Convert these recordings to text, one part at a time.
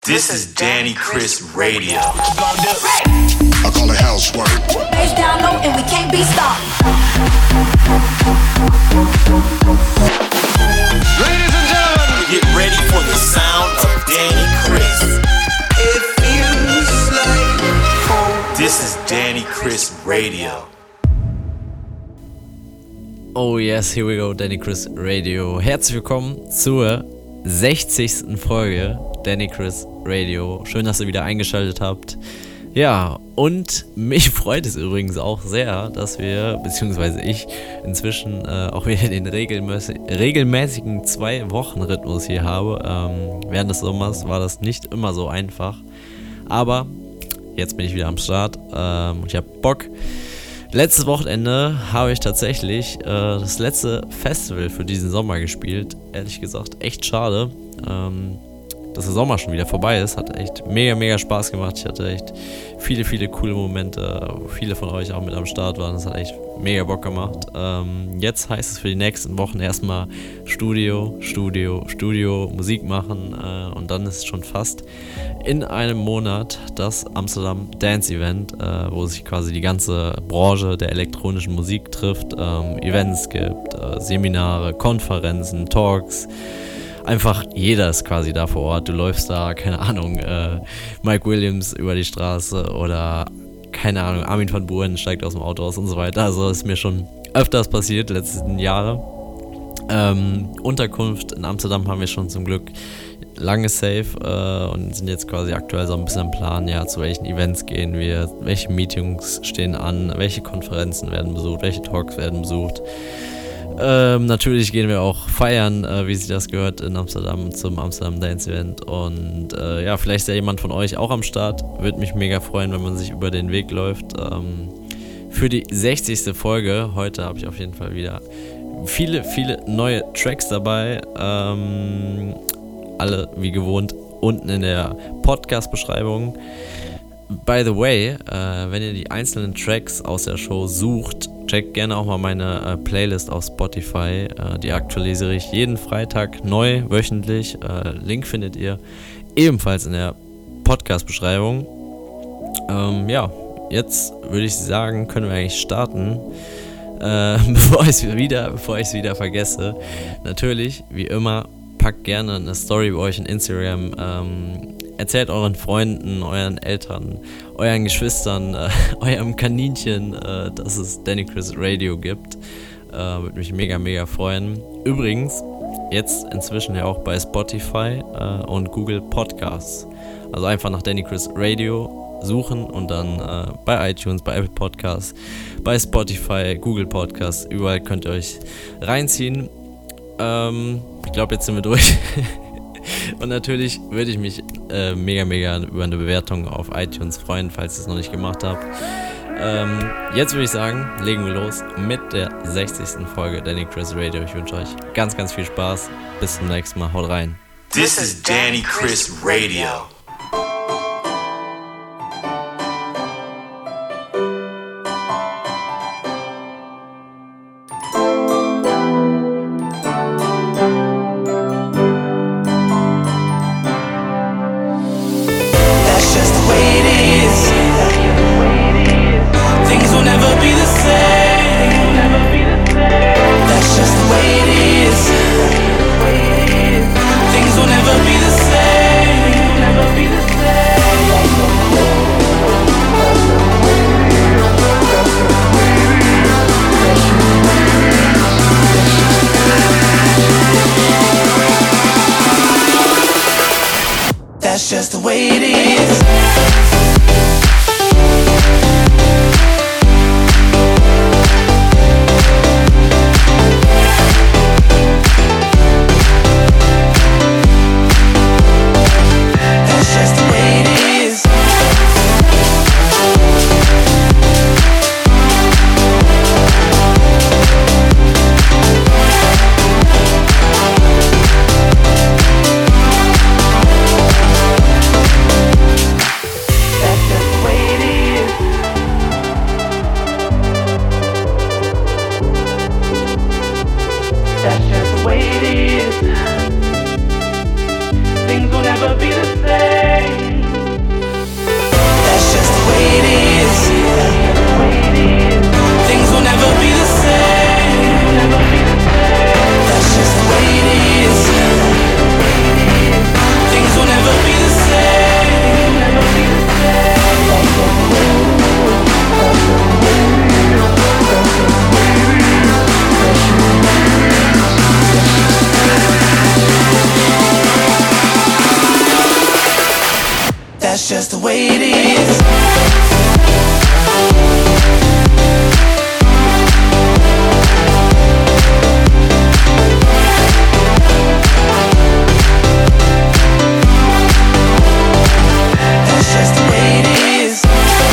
This is Danny Chris Radio. I call it housework. Face down low and we can't be stopped. Ladies and gentlemen, get ready for the sound of Danny Chris. It feels like home. This is Danny Chris Radio. Oh yes, here we go, Danny Chris Radio. Herzlich willkommen zur 60. Folge Danny Chris Radio. Schön, dass ihr wieder eingeschaltet habt. Ja, und mich freut es übrigens auch sehr, dass wir, beziehungsweise ich, inzwischen auch wieder den regelmäßigen 2-Wochen-Rhythmus hier habe. Während des Sommers war das nicht immer so einfach. Aber jetzt bin ich wieder am Start und ich habe Bock. Letztes Wochenende habe ich tatsächlich das letzte Festival für diesen Sommer gespielt. Ehrlich gesagt, echt schade, dass der Sommer schon wieder vorbei ist. Hat echt mega Spaß gemacht. Ich hatte echt viele coole Momente, wo viele von euch auch mit am Start waren. Das hat echt mega Bock gemacht. Jetzt heißt es für die nächsten Wochen erstmal Studio, Musik machen und dann ist es schon fast in einem Monat das Amsterdam Dance Event, wo sich quasi die ganze Branche der elektronischen Musik trifft, Events gibt, Seminare, Konferenzen, Talks. Einfach jeder ist quasi da vor Ort. Du läufst da, keine Ahnung, Mike Williams über die Straße oder, keine Ahnung, Armin van Buuren steigt aus dem Auto aus und so weiter. Also das ist mir schon öfters passiert, letzten Jahre. Unterkunft in Amsterdam haben wir schon zum Glück lange safe und sind jetzt quasi aktuell so ein bisschen am Plan, ja, zu welchen Events gehen wir, welche Meetings stehen an, welche Konferenzen werden besucht, welche Talks werden besucht. Natürlich gehen wir auch feiern, wie sich das gehört in Amsterdam zum Amsterdam Dance Event und ja, vielleicht ist ja jemand von euch auch am Start. Würde mich mega freuen, wenn man sich über den Weg läuft. Für die 60. Folge, heute habe ich auf jeden Fall wieder viele neue Tracks dabei. Alle wie gewohnt unten in der Podcast-Beschreibung. By the way, wenn ihr die einzelnen Tracks aus der Show sucht, checkt gerne auch mal meine Playlist auf Spotify. Die aktualisiere ich jeden Freitag neu, wöchentlich. Link findet ihr ebenfalls in der Podcast-Beschreibung. Ja, jetzt würde ich sagen, können wir eigentlich starten. Bevor ich es wieder vergesse. Natürlich, wie immer, packt gerne eine Story bei euch in Instagram. Erzählt euren Freunden, euren Eltern, euren Geschwistern, eurem Kaninchen, dass es Danny Chris Radio gibt. Würde mich mega freuen. Übrigens, jetzt inzwischen ja auch bei Spotify und Google Podcasts. Also einfach nach Danny Chris Radio suchen und dann bei iTunes, bei Apple Podcasts, bei Spotify, Google Podcasts, überall könnt ihr euch reinziehen. Ich glaube, jetzt sind wir durch. Und natürlich würde ich mich mega über eine Bewertung auf iTunes freuen, falls ihr es noch nicht gemacht habt. Jetzt würde ich sagen, legen wir los mit der 60. Folge Danny Chris Radio. Ich wünsche euch ganz viel Spaß. Bis zum nächsten Mal. Haut rein. This is Danny Chris Radio. That's just the way it is. That's just the way it is. that's just the way it is. That's just the way it is.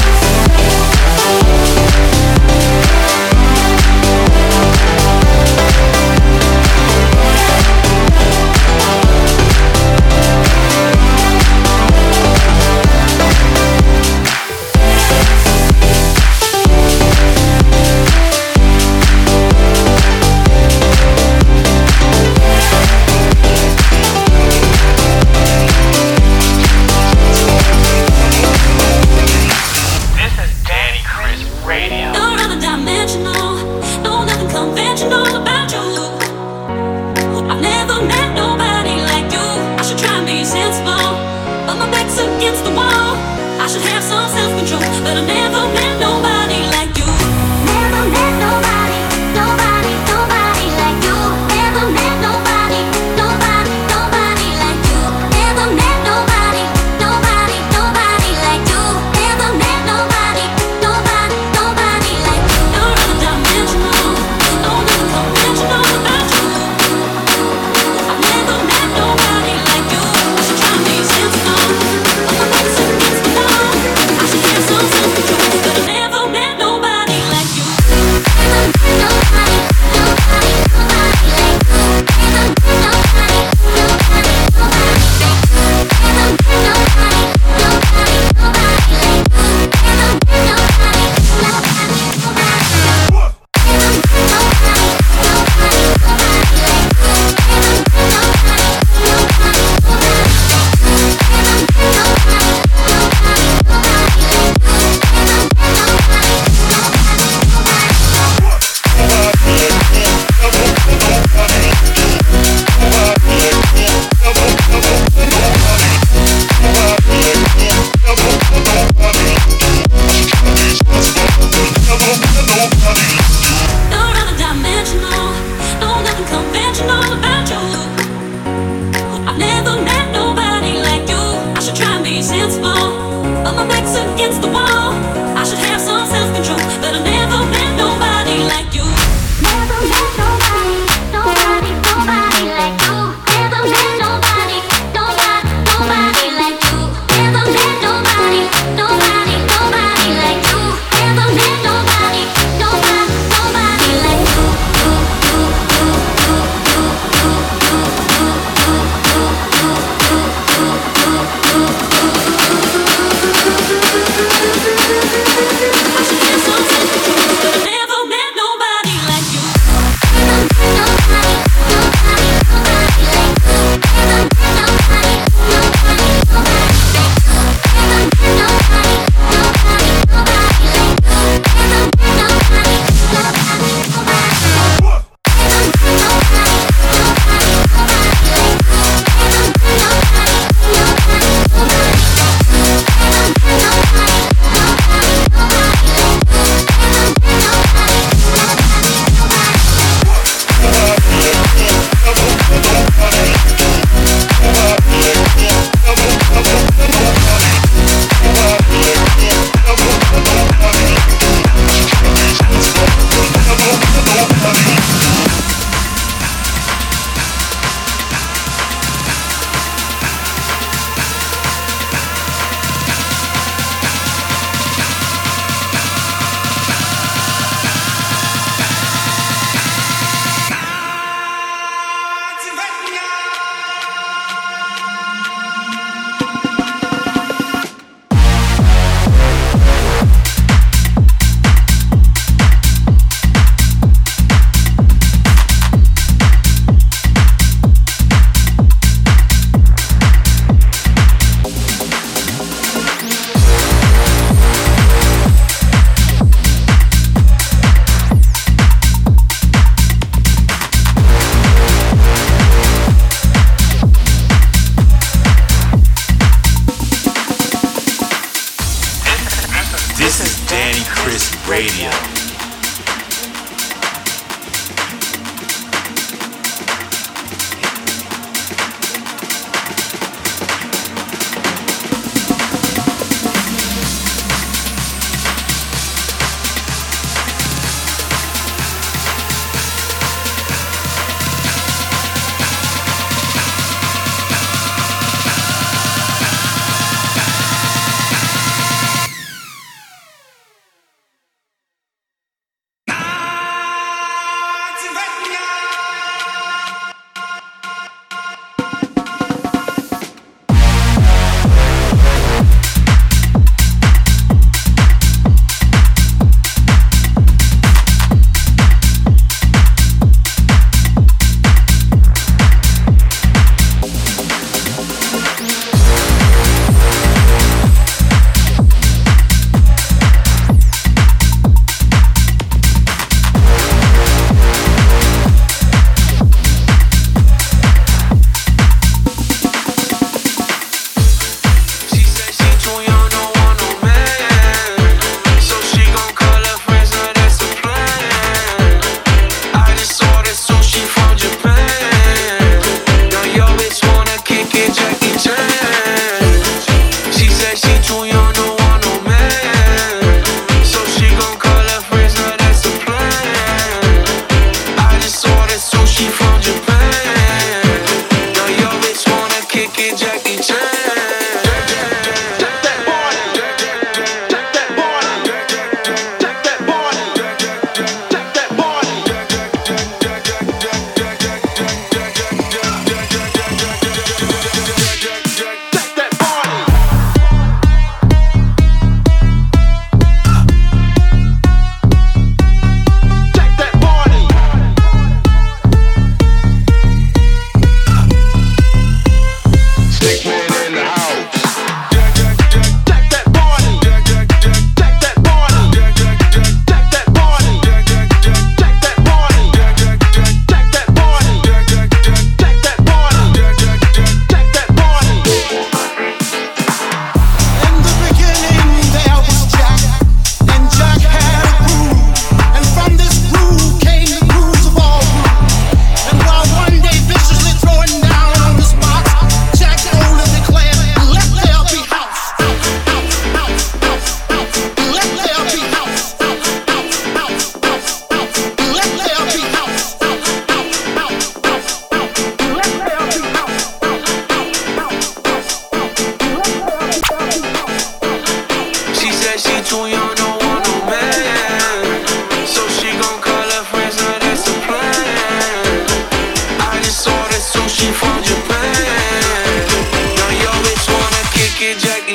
Radio.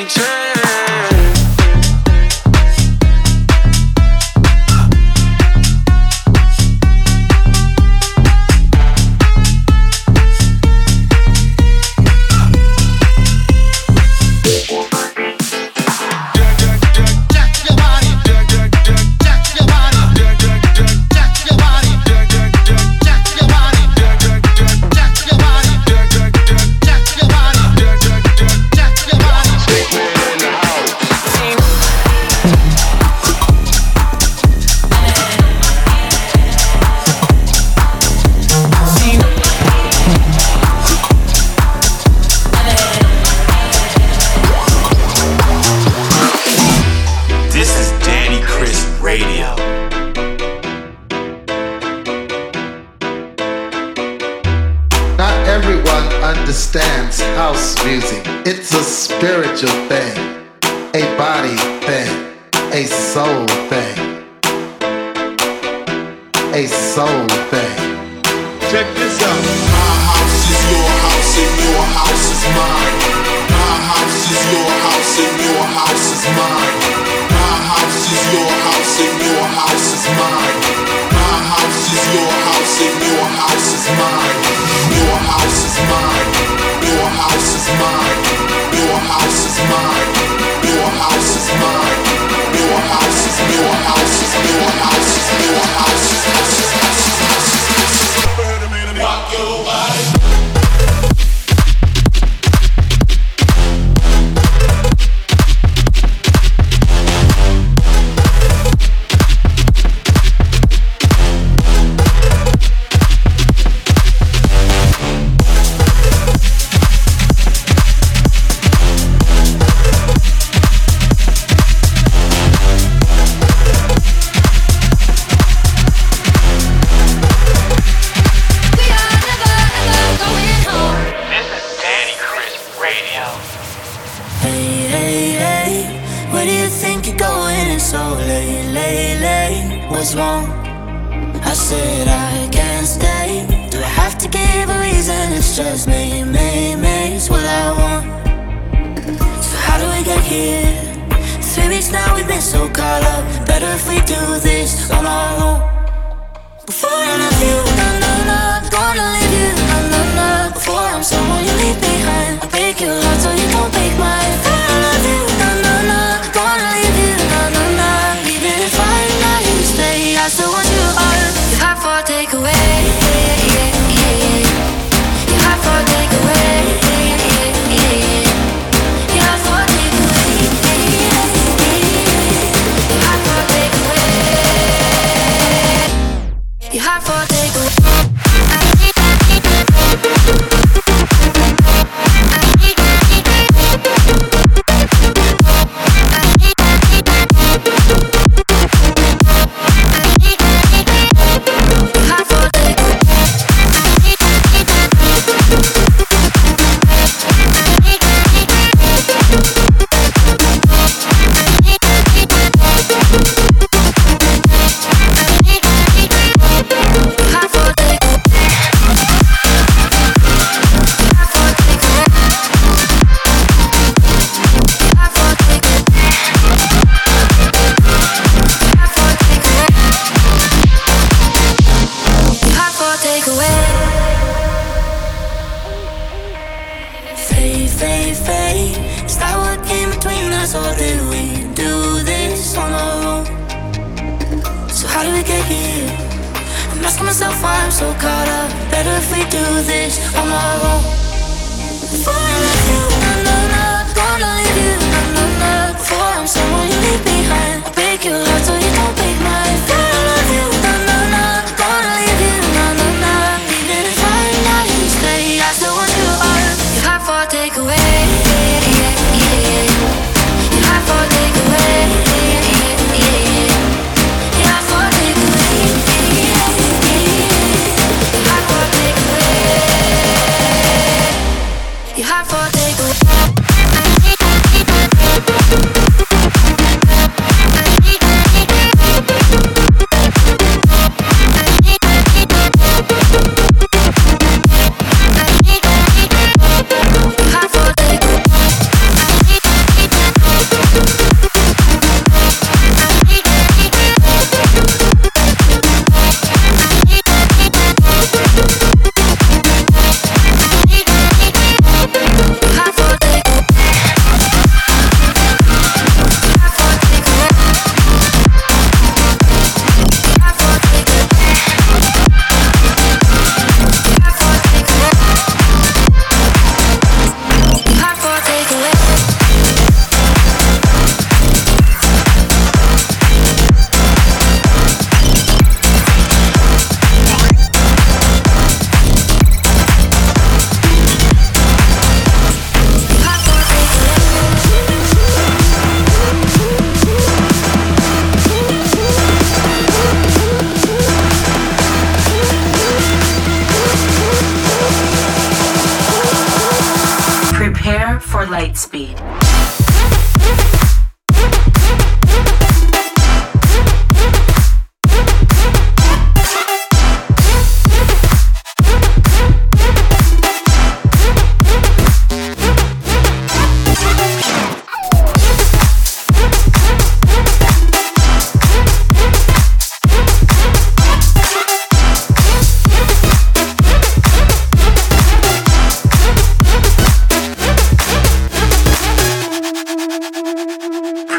understands house music. It's a spiritual thing, a body thing, a soul thing, a soul thing. Check this out. My house is your house and your house is mine. My house is your house and your house is mine. My house is your house and your house is mine. My house is your house and your house is mine. Your house is mine. Your house is mine. Your house is mine. Your house is mine. Your house is your house is your house is your house is rock your body. What's wrong? I said I can't stay. Do I have to give a reason? It's just me, it's what I want. So how do we get here? 3 weeks now we've been so caught up. Better if we do this on our own. Before I love you, no, gonna leave you, no. Before I'm someone you leave behind, I break your heart so you don't break mine. Before I love you, no, gonna leave you, no. Even if I'm not here to stay, I still want you all. Your heart for a takeaway, yeah. Your heart for a takeaway, yeah. Your heart for a takeaway, yeah. Your heart for a takeaway. Your heart for a takeaway. You have for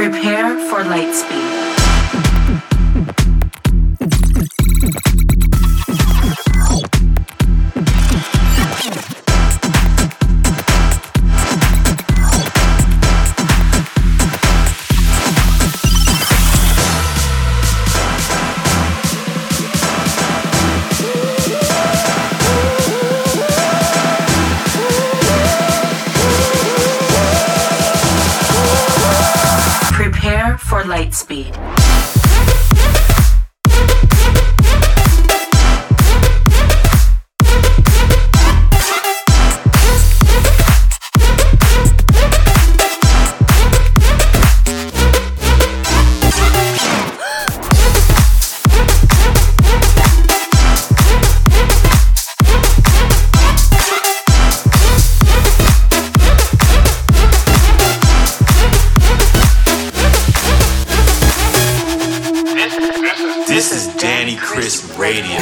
Prepare for light speed. Prepare for light speed. This is Danny Chris Radio.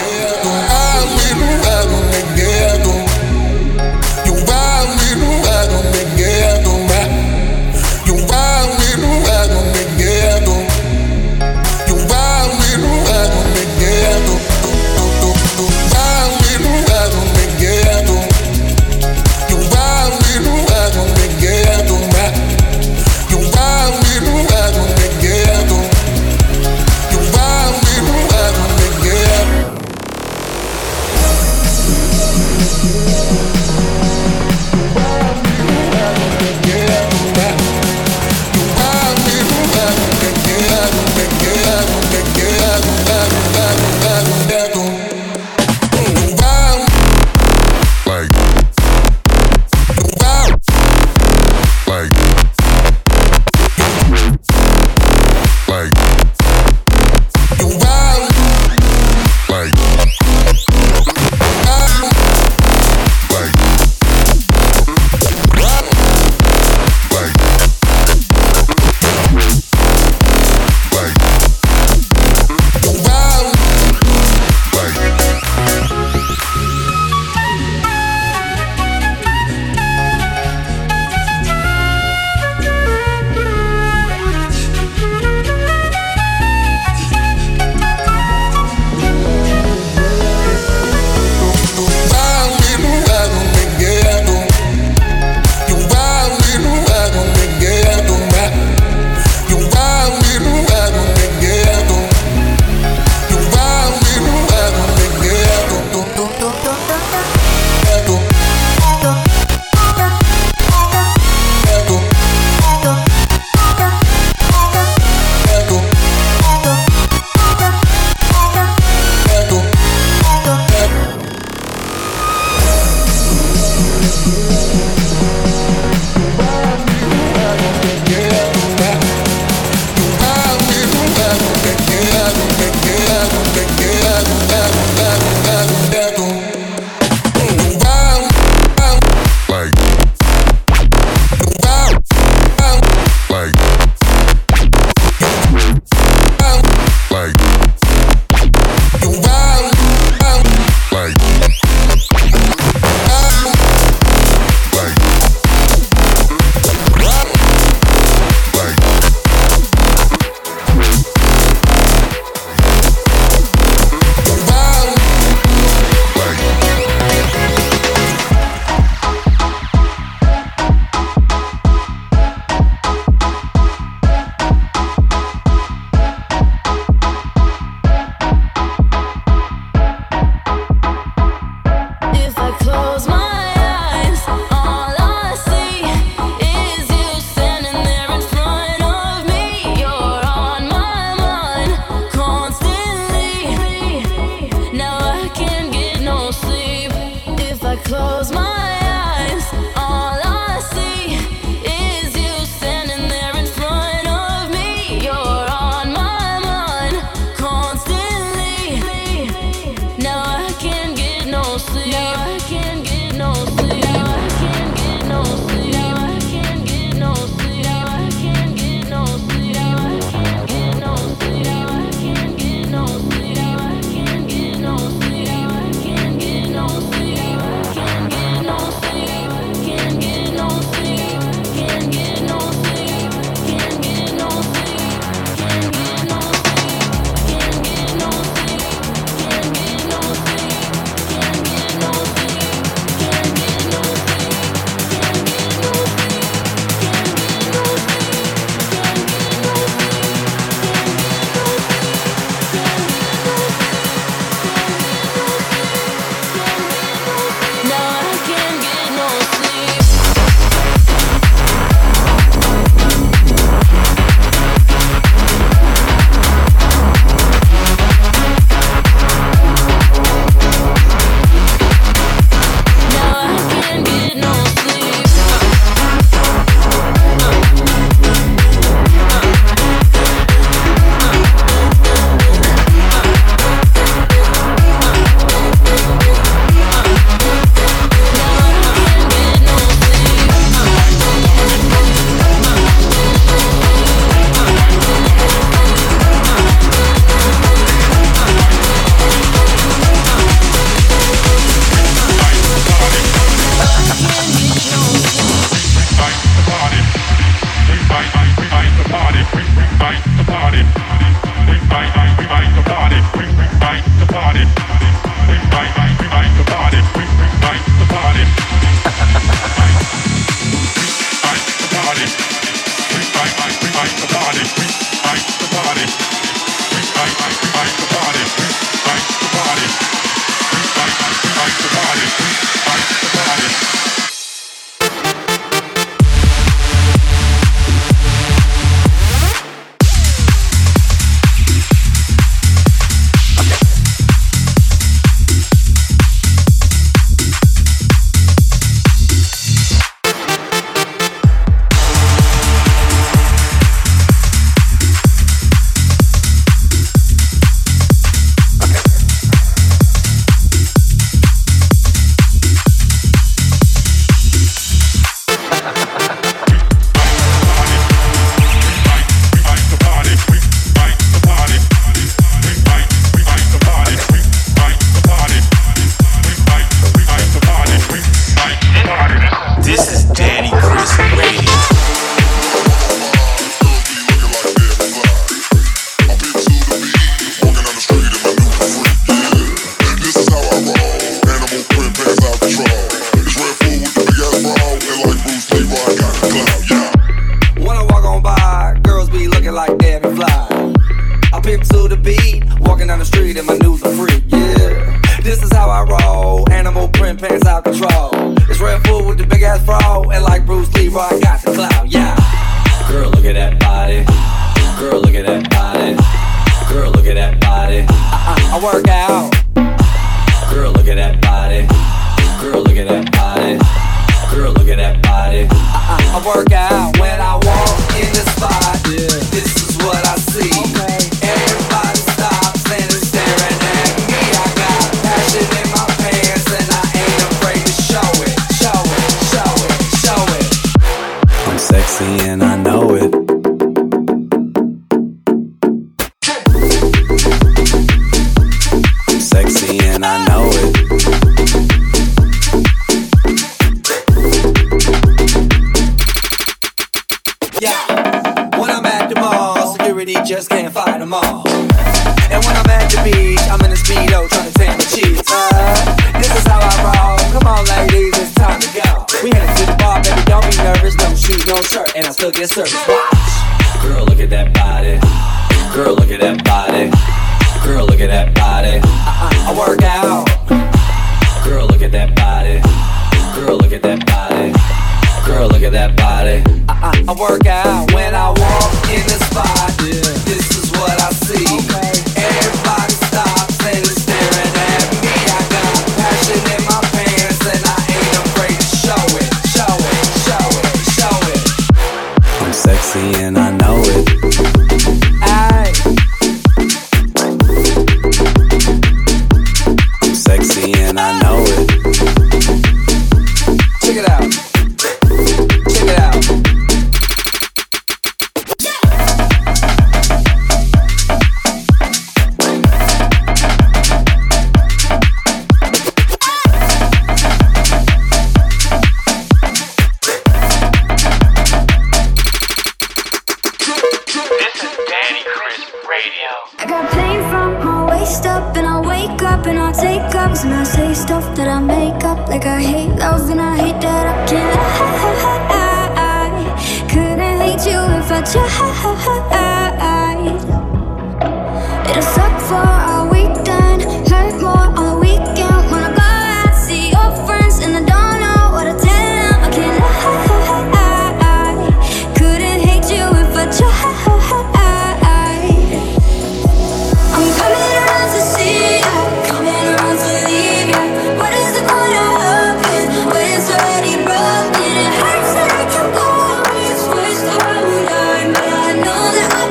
Know that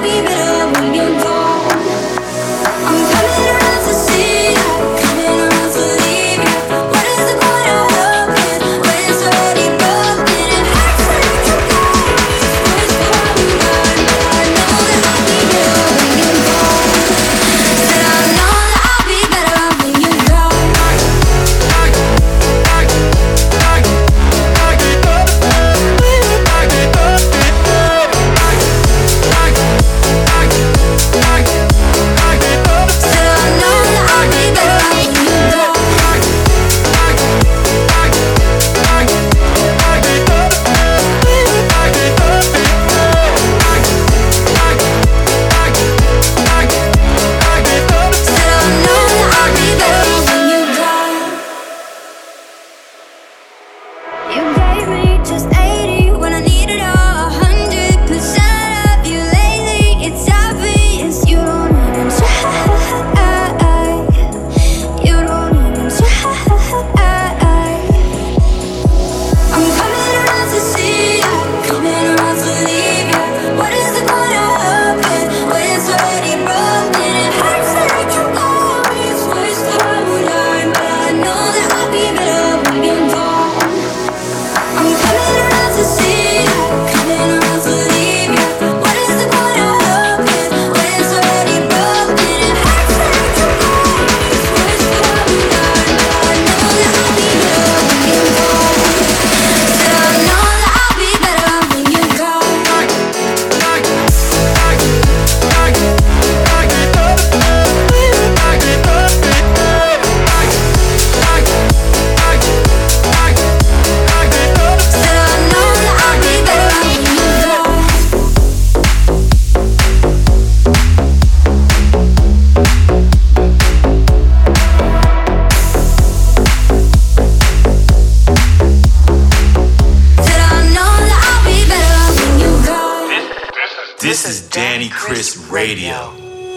This is Danny Chris Radio.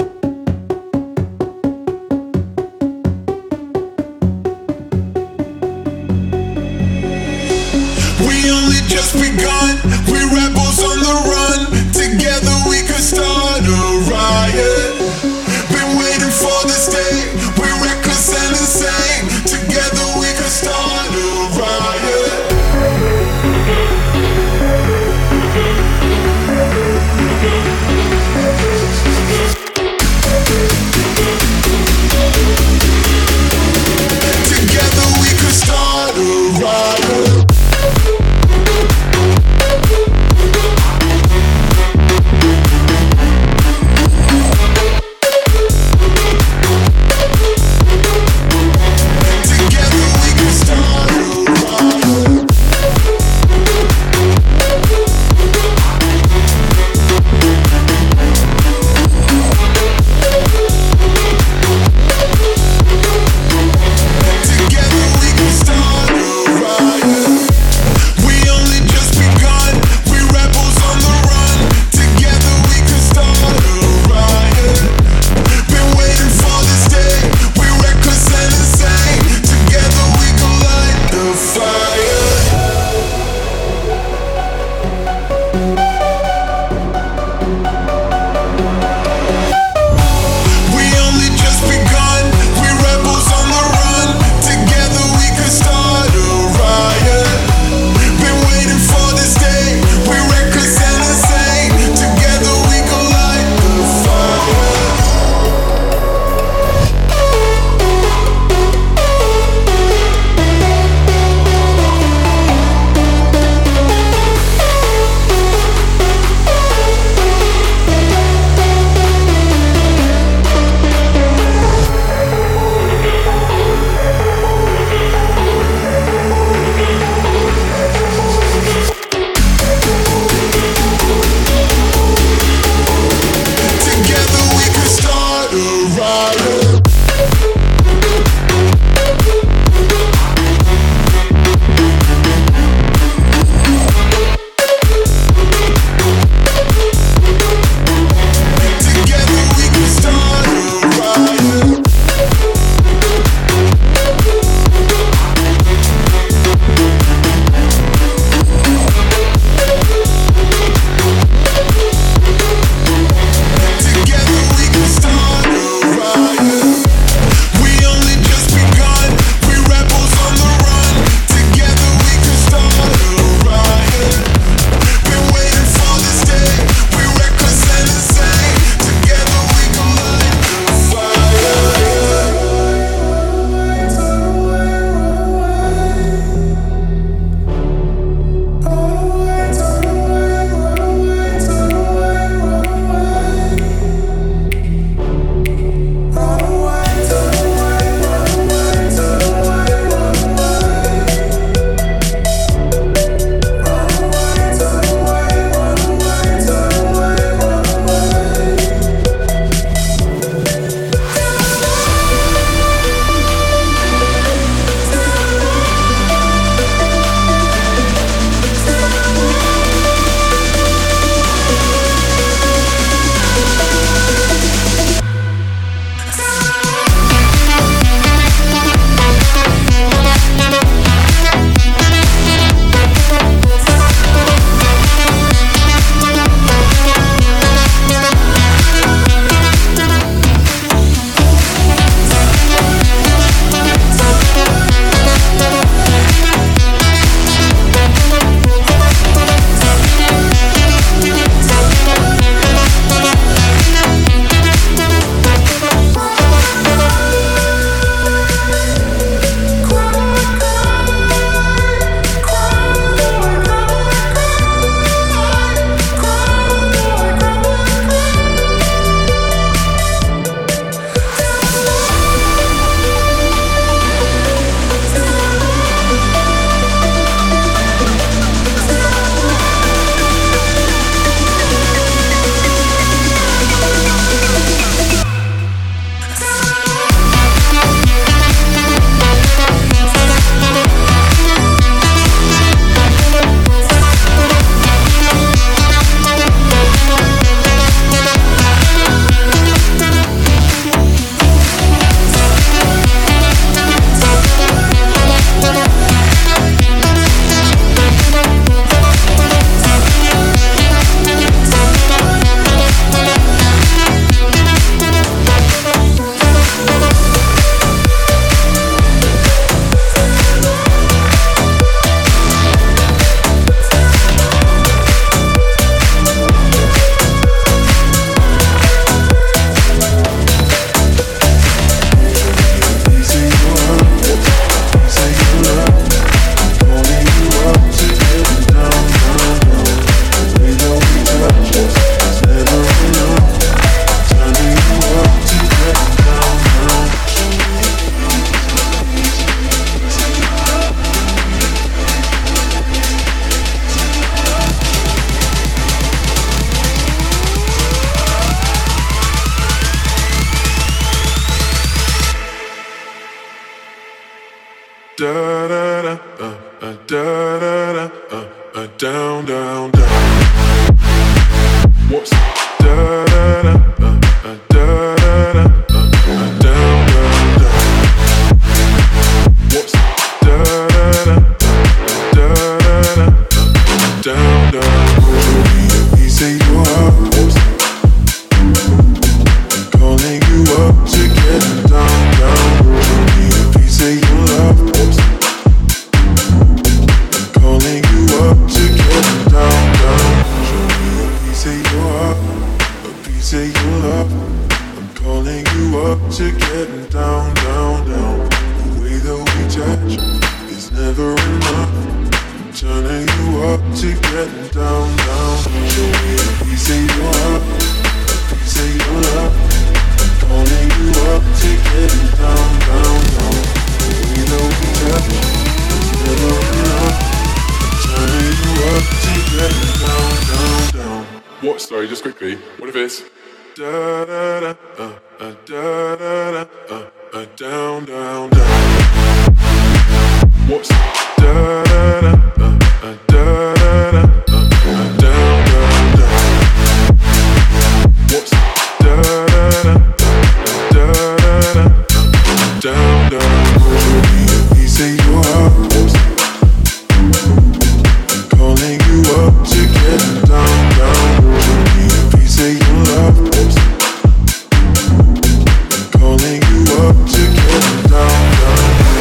We only just begun. We rebels on the run. Together we could start a riot. Been waiting for this day. We're reckless and insane. Together we could start a riot. Together we could start a riot. down, down, down. What's da da da da da down, down, down. What's da da da da down, down. He say you up. I'm calling you up to get down, down. He say you love. Calling you up to get down, down. Show me a piece of your heart, a piece of your love. I'm calling you up to get down, down, down. The way that we touch is never enough. I'm turning you up to get down, down. Show me a piece of your heart, a piece of your love. I'm calling you up to get down, down, down. The way that we touch is never enough. Turning you up to get down, down, down. What? Sorry, just quickly. What if it's da da da da da down, down, down. What's da da da da da down, down, down. What's da da da da down, down. Show me a piece of your heart. Calling you up to get down, down. Show me a piece of your love. I'm calling you up to get down, down.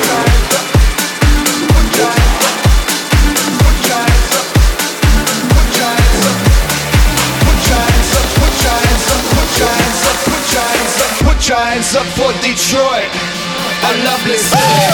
Put your hands up for Detroit, a lovely city.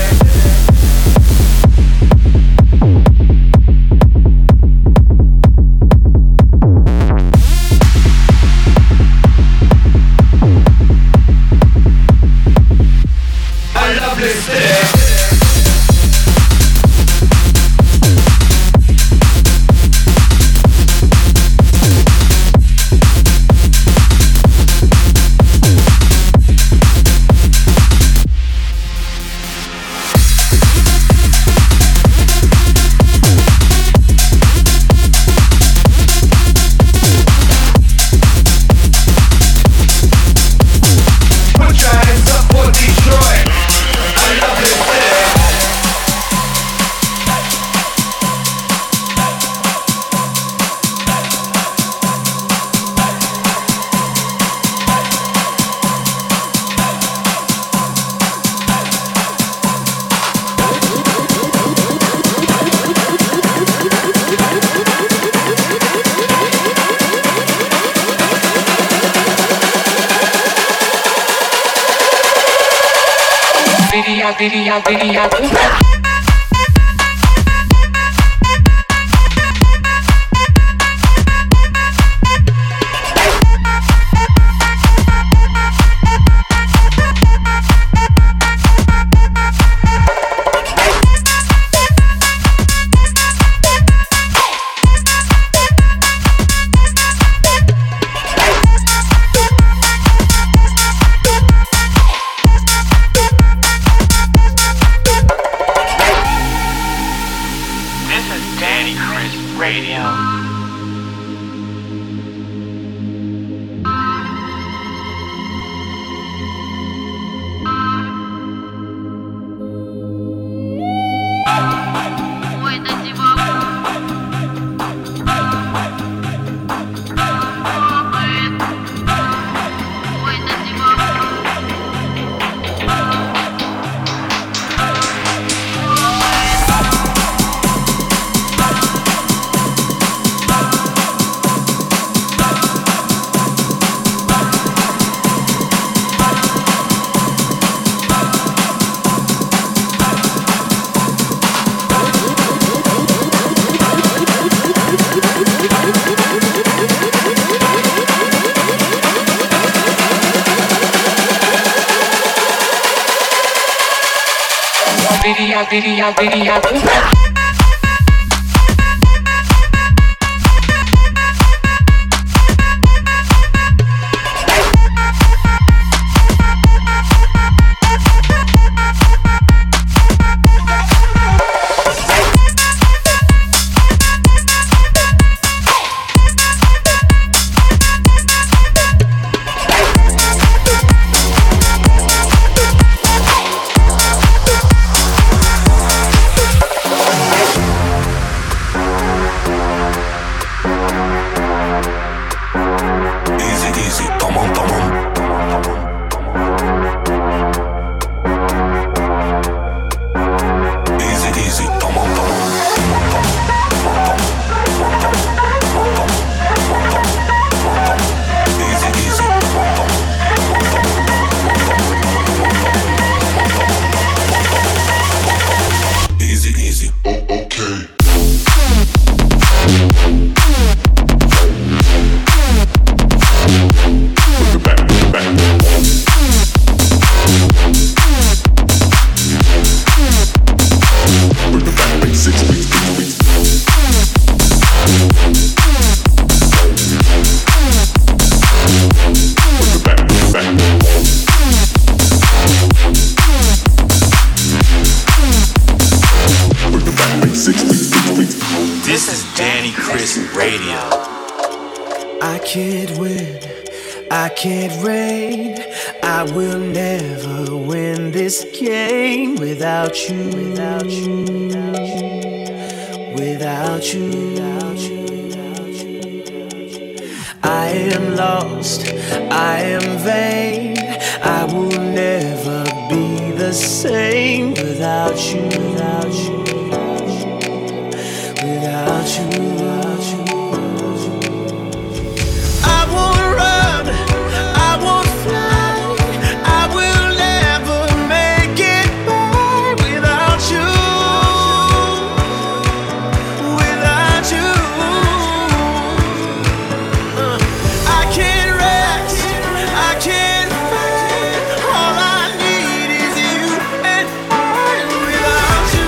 Video. come on, come on. Easy, easy, come on, come on. Easy, easy. Easy, easy. Oh, okay. This is Danny Chris Radio. I can't win, I can't reign. I will never win this game without you, without you, without you, without you. I am lost, I am vain. I will never be the same without you, without you, without you, without you. I won't run, I won't fly. I will never make it by without you, without you. I can't rest, I can't fight. All I need is you and I without you.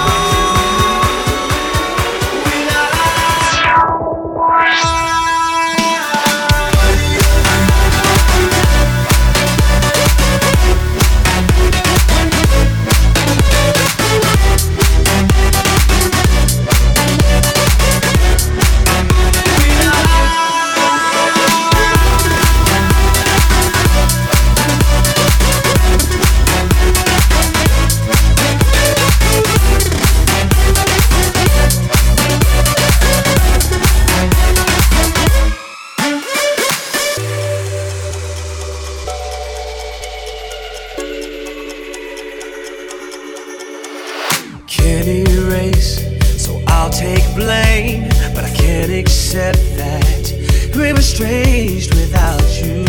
Can't erase, so I'll take blame, but I can't accept that we were estranged without you,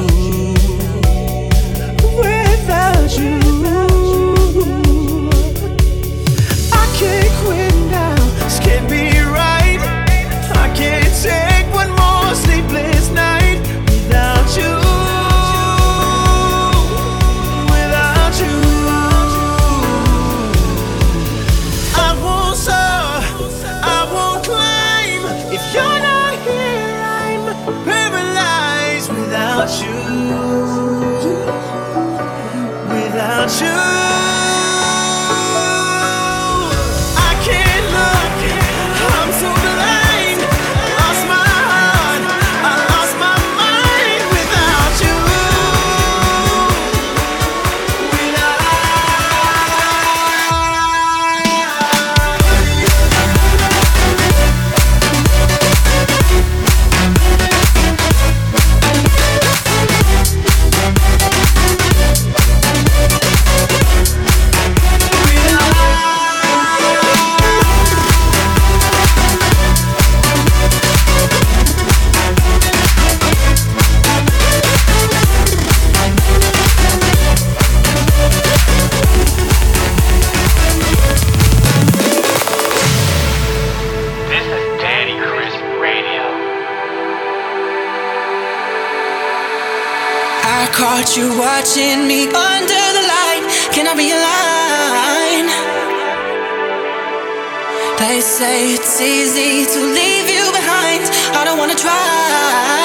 without you. I can't quit now, this can't be right. I can't take one more sleepless night without you, without you. I won't soar, I won't climb. If you're not here, I'm paralyzed without you, without you. I can't look, I'm so blind. I lost my heart, I lost my mind without you, This is Danny Chris Radio. I caught you watching me under the light. Can I be a line? They say it's easy to leave you behind. I don't wanna try.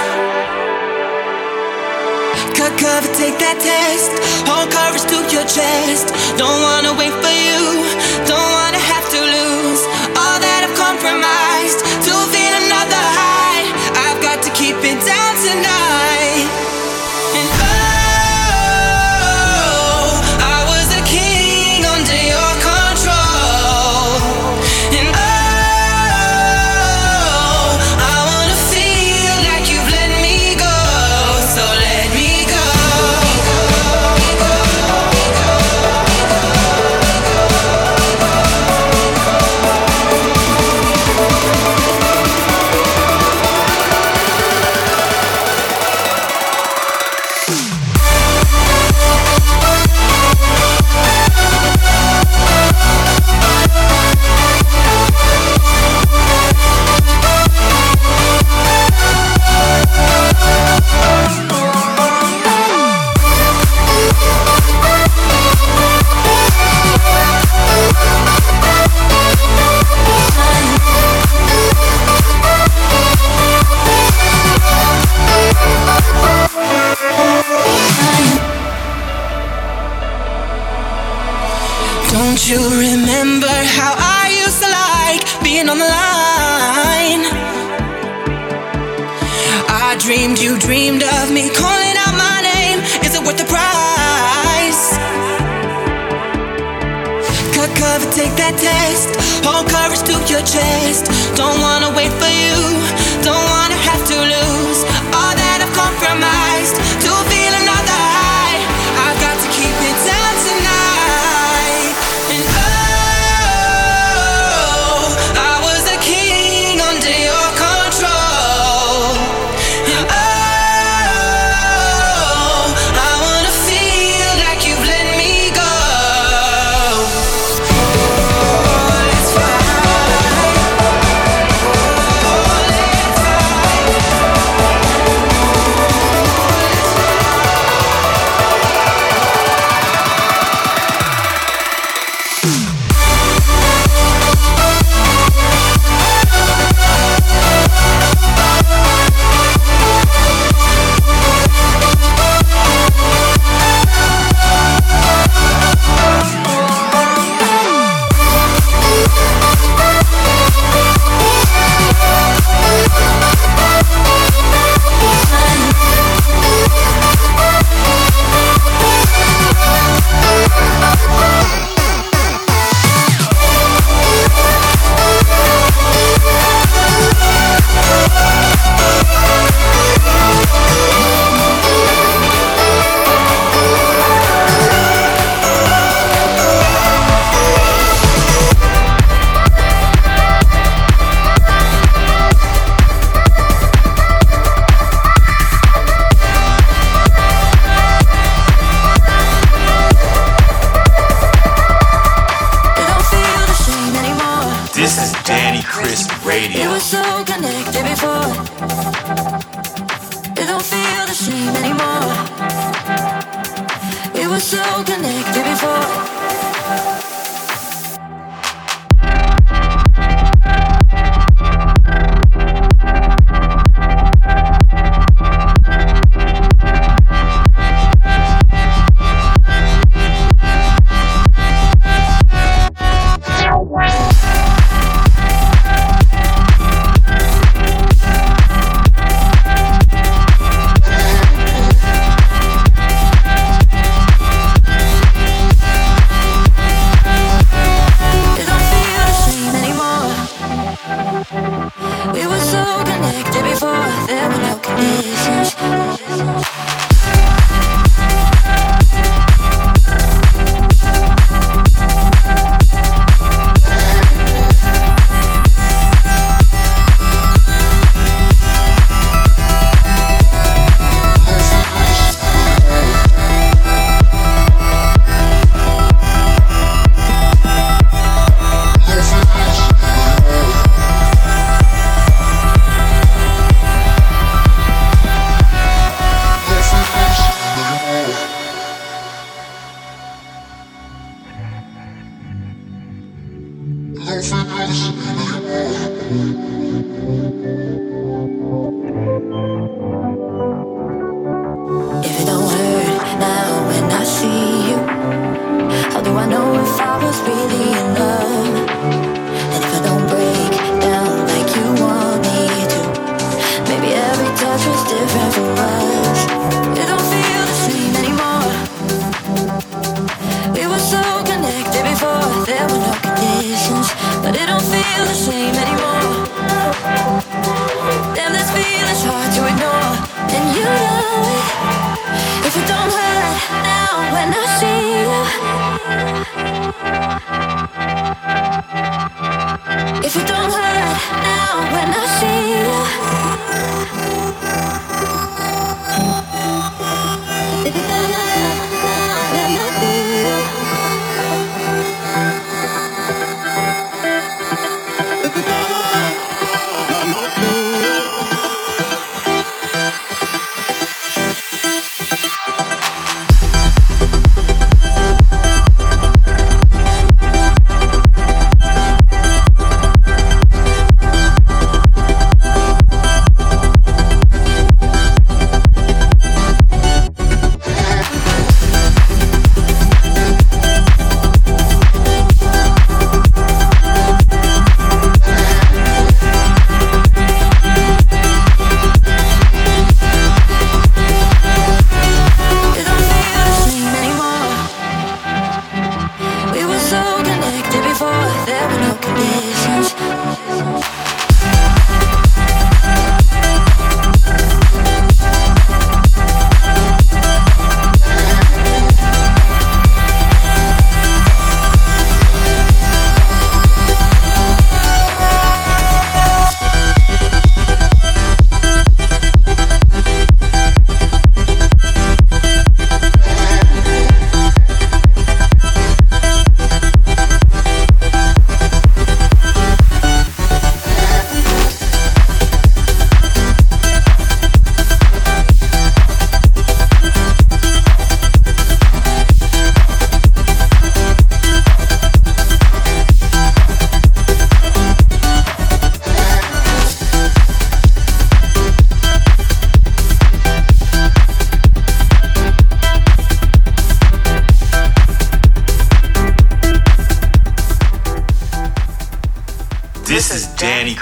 Cut cover, take that test. Hold courage to your chest. Don't wanna wait for you. Don't wanna have to lose all that I've compromised to feel another high. I've got to keep it down tonight. And oh, I was a king under your control. And oh, I wanna feel like you've let me go. you remember how I used to like being on the line? I dreamed you dreamed of me calling out my name. Is it worth the price? Cut cover, take that test. Hold courage to your chest. Don't wanna wait for you. Don't wanna have to lose all that I've compromised to feel another high. I've got to keep it down tonight. And oh, I was a king under your control. And oh, I wanna feel like you've let me go. Let's fight. This is Danny Chris Radio. It was so connected before. It don't feel the same anymore. It was so connected before.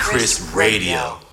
Chris Radio.